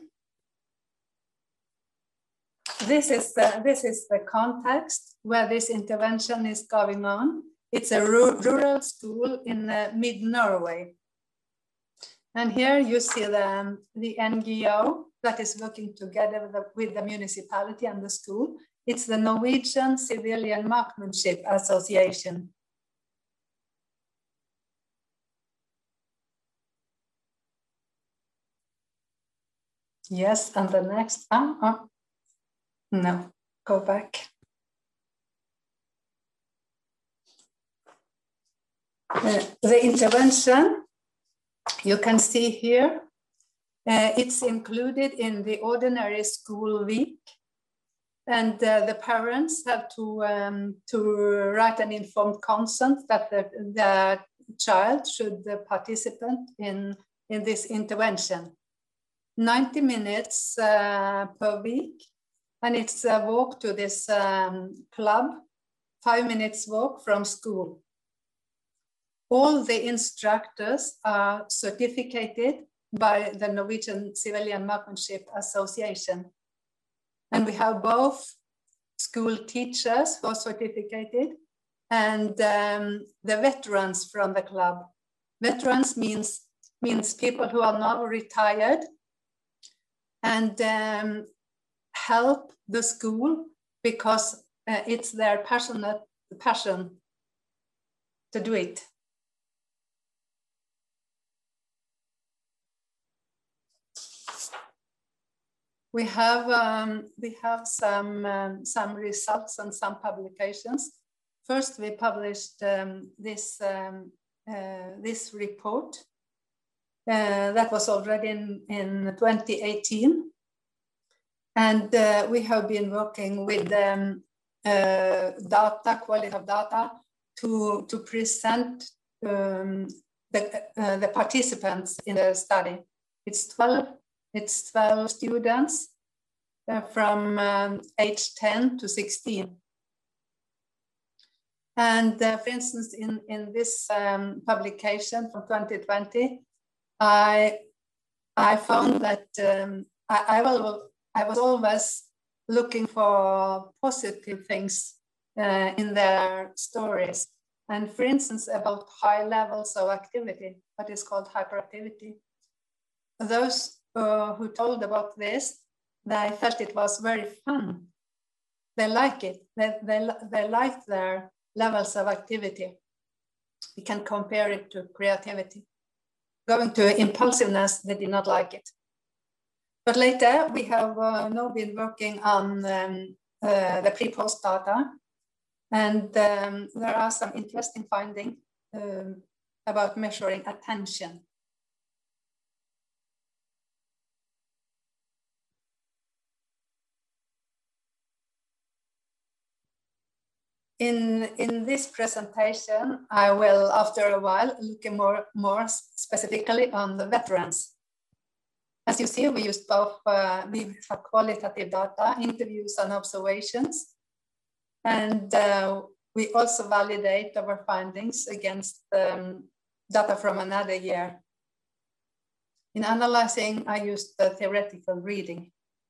This is the context where this intervention is going on. It's a rural school in mid-Norway. And here you see the NGO that is working together with the municipality and the school. It's the Norwegian Civilian Marksmanship Association. Yes, and the next, no, go back. The intervention, you can see here, it's included in the ordinary school week. And the parents have to write an informed consent that the child should participate in this intervention. 90 minutes per week, and it's a walk to this club, 5 minutes walk from school. All the instructors are certificated by the Norwegian Civilian Marksmanship Association. And we have both school teachers who are certificated and the veterans from the club. Veterans means people who are now retired and help the school because it's their passion to do it. We have some results and some publications. First, we published this report that was already in 2018. And we have been working with data, quality of data, to present the participants in the study. It's 12 students from age 10 to 16. And for instance, in this publication from 2020, I found that I was always looking for positive things in their stories. And for instance, about high levels of activity, what is called hyperactivity. Those who told about this, they felt it was very fun. They like it. They like their levels of activity. We can compare it to creativity. Going to impulsiveness, they did not like it. But later, we have now been working on the pre-post data. And there are some interesting findings about measuring attention. In this presentation, I will, after a while, look more specifically on the veterans. As you see, we used both we have qualitative data, interviews and observations. And we also validate our findings against data from another year. In analyzing, I used the theoretical reading.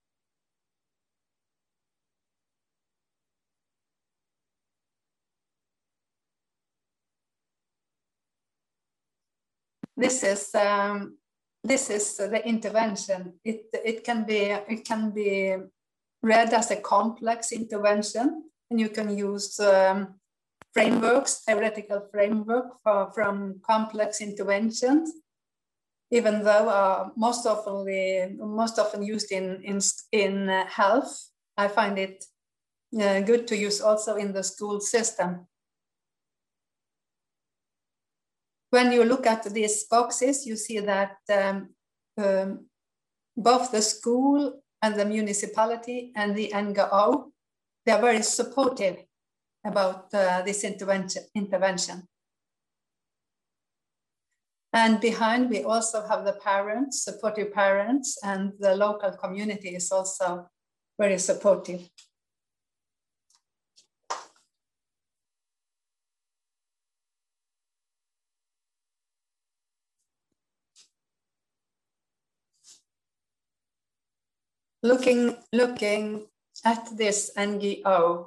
This is the intervention. It can be read as a complex intervention, and you can use frameworks, theoretical framework from complex interventions. Even though most often used in health, I find it good to use also in the school system. When you look at these boxes, you see that both the school and the municipality and the NGO, they are very supportive about this intervention. And behind, we also have the parents, supportive parents, and the local community is also very supportive. looking at this NGO,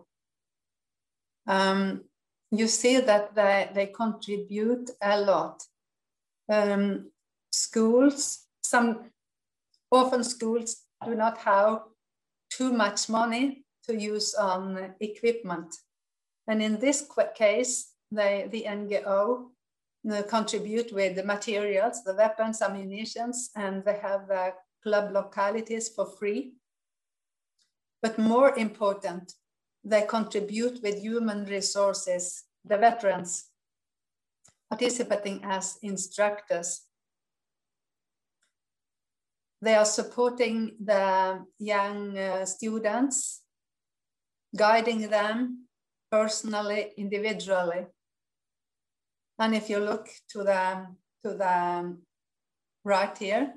you see that they contribute a lot. Schools, often schools do not have too much money to use on equipment. And in this case, the NGO contribute with the materials, the weapons, ammunitions, and they have club localities for free. But more important, they contribute with human resources, the veterans participating as instructors. They are supporting the young students, guiding them personally, individually. And if you look to the right here,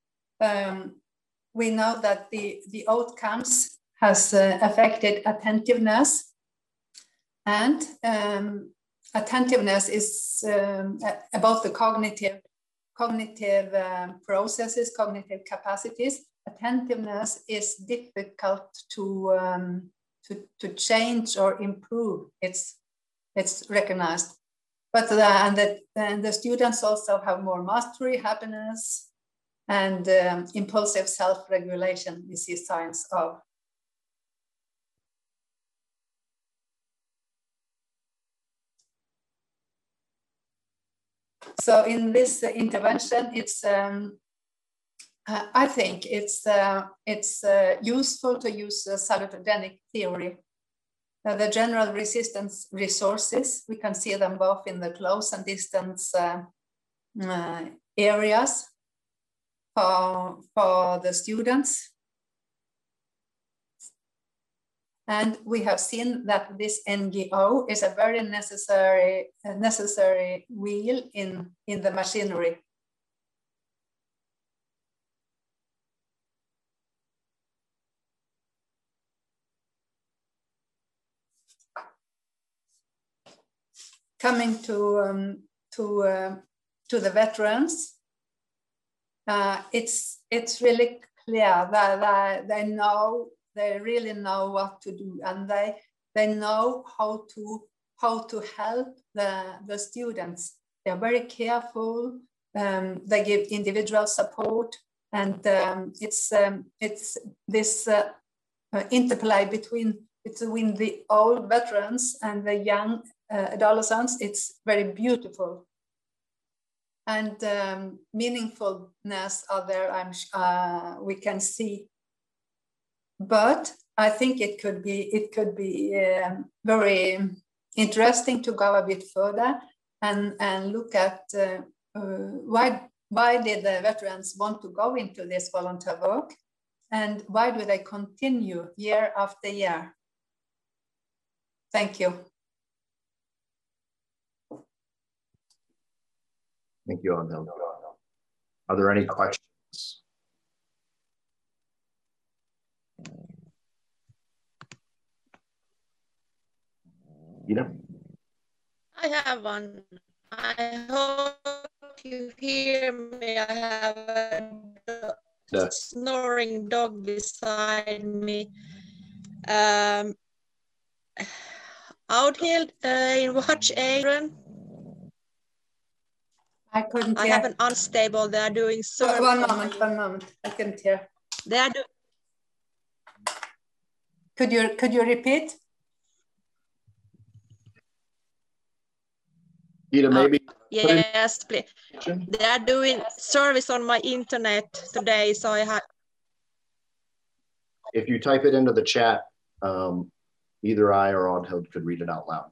we know that the outcomes has affected attentiveness, and attentiveness is about the cognitive processes, cognitive capacities. Attentiveness is difficult to change or improve. It's recognized, but the students also have more mastery, happiness, and impulsive self-regulation. We see signs of. So in this intervention, it's I think it's useful to use salutogenic theory. The general resistance resources, we can see them both in the close and distance areas for the students. And we have seen that this NGO is a very necessary wheel in the machinery. Coming to the veterans, it's really clear that they really know what to do, and they know how to help the students. They're very careful. They give individual support, and it's this interplay between the old veterans and the young adolescents. It's very beautiful, and meaningfulness are there. We can see. But I think it could be very interesting to go a bit further and look at why did the veterans want to go into this volunteer work, and why do they continue year after year? Thank you. Thank you, Audhild. Are there any questions? I have one. I hope you hear me. I have a snoring dog beside me. Audhild, in what age? I couldn't hear. I have an unstable. They are doing so. One moment. I couldn't hear. They are Could you repeat? Ida, maybe. Yes, please. They are doing service on my internet today, so I have. If you type it into the chat, either I or Audhild could read it out loud.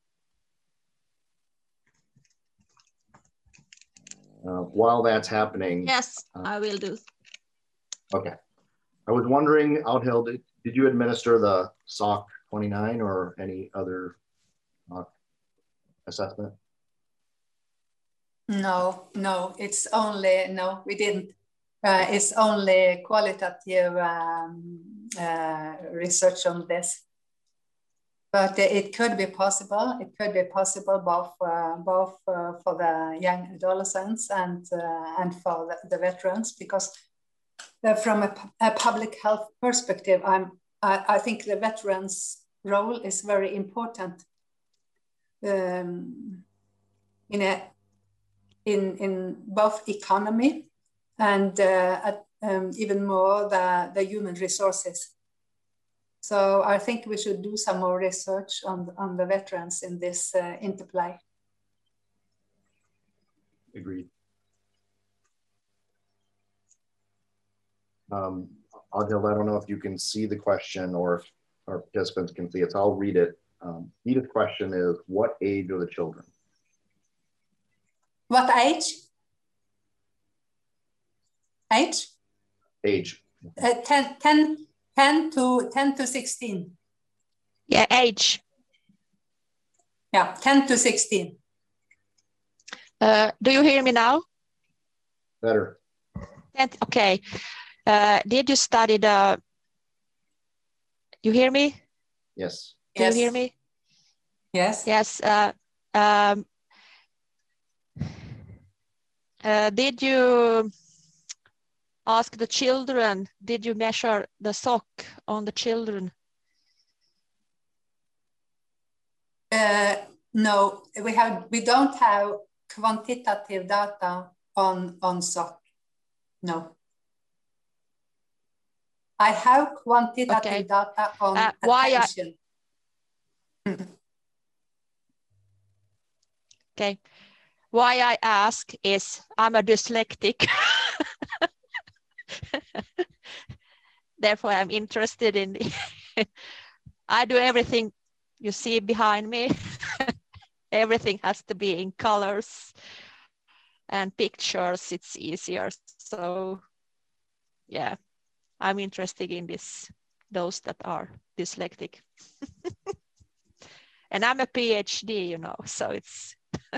While that's happening. Yes, I will do. Okay. I was wondering, Audhild, did you administer the SOC 29 or any other assessment? No, it's only, no, we didn't. It's only qualitative research on this. But it could be possible. It could be possible both for the young adolescents and for the veterans, because from a public health perspective, I think the veterans' role is very important in both economy and even more the human resources. So I think we should do some more research on the veterans in this interplay. Agreed. Adil, I don't know if you can see the question or if our participants can see it, so I'll read it. Edith's question is, what age are the children? What age? Age? Age. 10 to 16. Yeah, age. Yeah, 10 to 16. Do you hear me now? Better. Okay. Did you study the... You hear me? Yes. Do you hear me? Yes. Yes. Did you ask the children, did you measure the sock on the children? No, we don't have quantitative data on sock. No. I have quantitative data on attention. Okay. Why I ask is I'm a dyslexic. Therefore, I'm interested in, I do everything you see behind me. Everything has to be in colors and pictures, it's easier. So yeah, I'm interested in those that are dyslexic. And I'm a PhD, you know, so it's,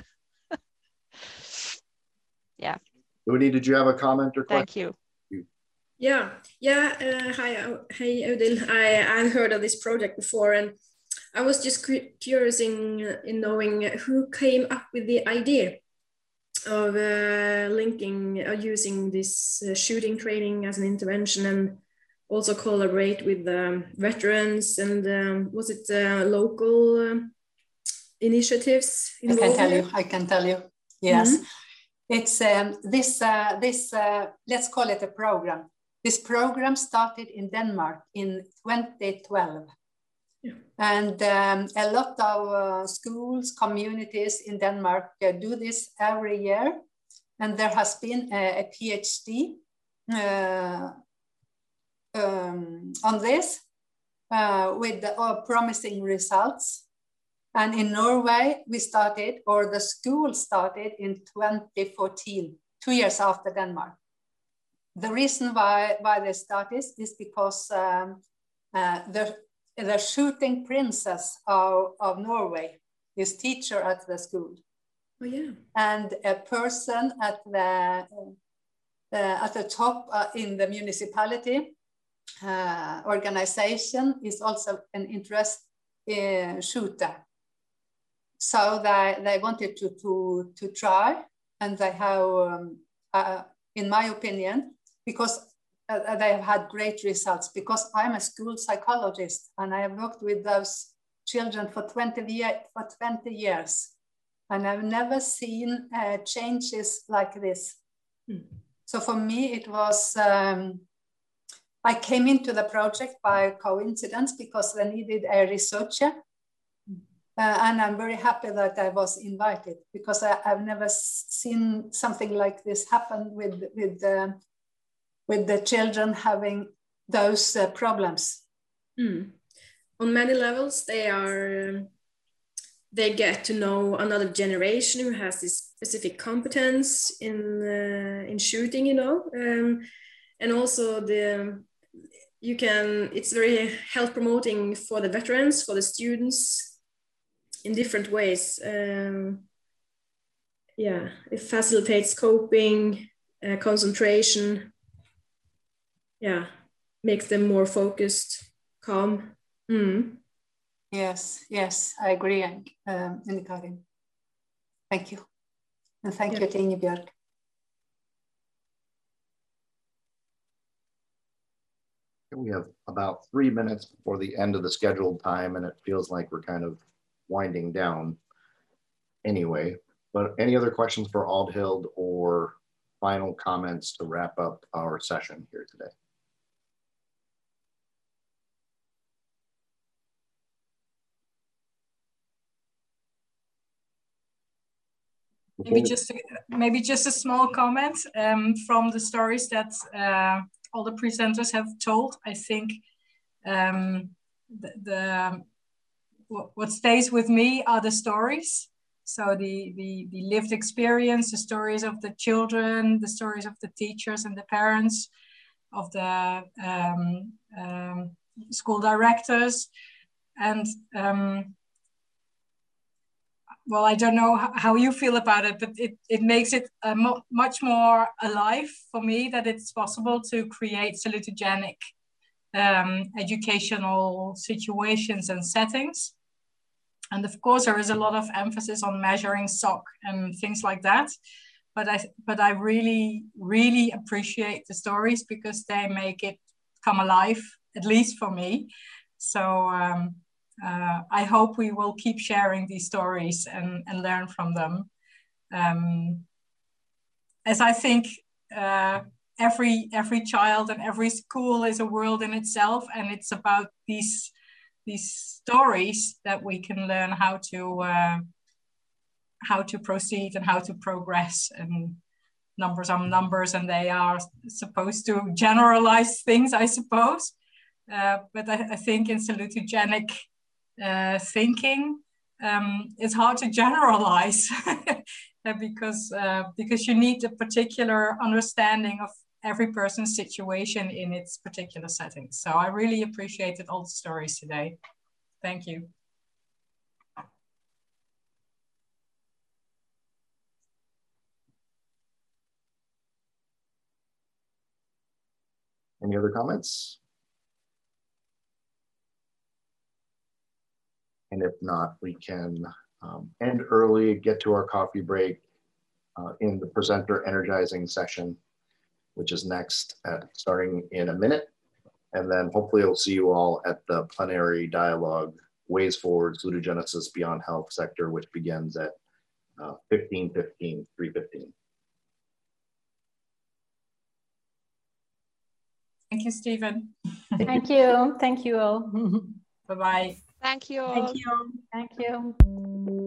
yeah. Udi, did you have a comment or question? Thank you. Yeah. Hi, Odil. I heard of this project before, and I was just curious in knowing who came up with the idea of linking or using this shooting training as an intervention, and also collaborate with veterans, and was it local initiatives involved? I can tell you. Yes. It's this let's call it a program. This program started in Denmark in 2012. Yeah. And a lot of schools, communities in Denmark do this every year. And there has been a PhD on this with promising results. And in Norway, we started, or the school started in 2014, 2 years after Denmark. The reason why they started is because the shooting princess of Norway is teacher at the school. Oh, yeah. And a person at the top in the municipality organization is also an interest shooter. So they wanted to try, and they have, in my opinion, because they have had great results, because I'm a school psychologist and I have worked with those children for 20 years, and I've never seen changes like this. So for me, it was, I came into the project by coincidence because they needed a researcher. And I'm very happy that I was invited, because I've never seen something like this happen with the children having those problems. On many levels, they get to know another generation who has this specific competence in shooting, you know, and also it's very health promoting for the veterans, for the students, in different ways. Yeah, it facilitates coping, concentration. Yeah, makes them more focused, calm. Yes, I agree, Karin. Thank you. And thank you to Ingebjörg. We have about 3 minutes before the end of the scheduled time, and it feels like we're kind of winding down anyway. But any other questions for Aldhild or final comments to wrap up our session here today? Maybe just a small comment from the stories that all the presenters have told. I think what stays with me are the stories. So the lived experience, the stories of the children, the stories of the teachers and the parents, of the school directors, and well, I don't know how you feel about it, but it makes it much more alive for me that it's possible to create salutogenic educational situations and settings. And of course, there is a lot of emphasis on measuring SOC and things like that. But I really, really appreciate the stories because they make it come alive, at least for me. So I hope we will keep sharing these stories and learn from them. As I think every child and every school is a world in itself, and it's about these stories that we can learn how to proceed and how to progress. And numbers are numbers, and they are supposed to generalize things, I suppose. But I think in salutogenic thinking, it's hard to generalize because you need a particular understanding of every person's situation in its particular setting. So I really appreciated all the stories today. Thank you. Any other comments? And if not, we can end early, get to our coffee break in the presenter energizing session, which is next starting in a minute. And then hopefully I'll see you all at the plenary dialogue, Ways Forward, Salutogenesis Beyond Health sector, which begins at 3:15. Thank you, Stephen. Thank you. Thank you all. Bye-bye. Thank you all. Thank you. Thank you.